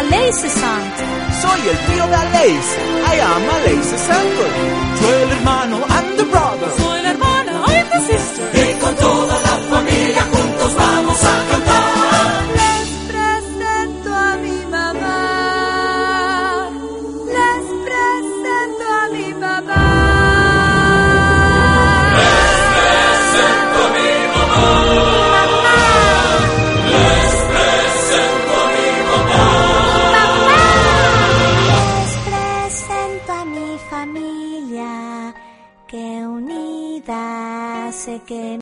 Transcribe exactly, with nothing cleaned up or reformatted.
Alaise Sant. Soy el tío de Alaise. I am Alaise Santos. Yo el hermano, I'm the brother. Soy la hermana, I'm the sister.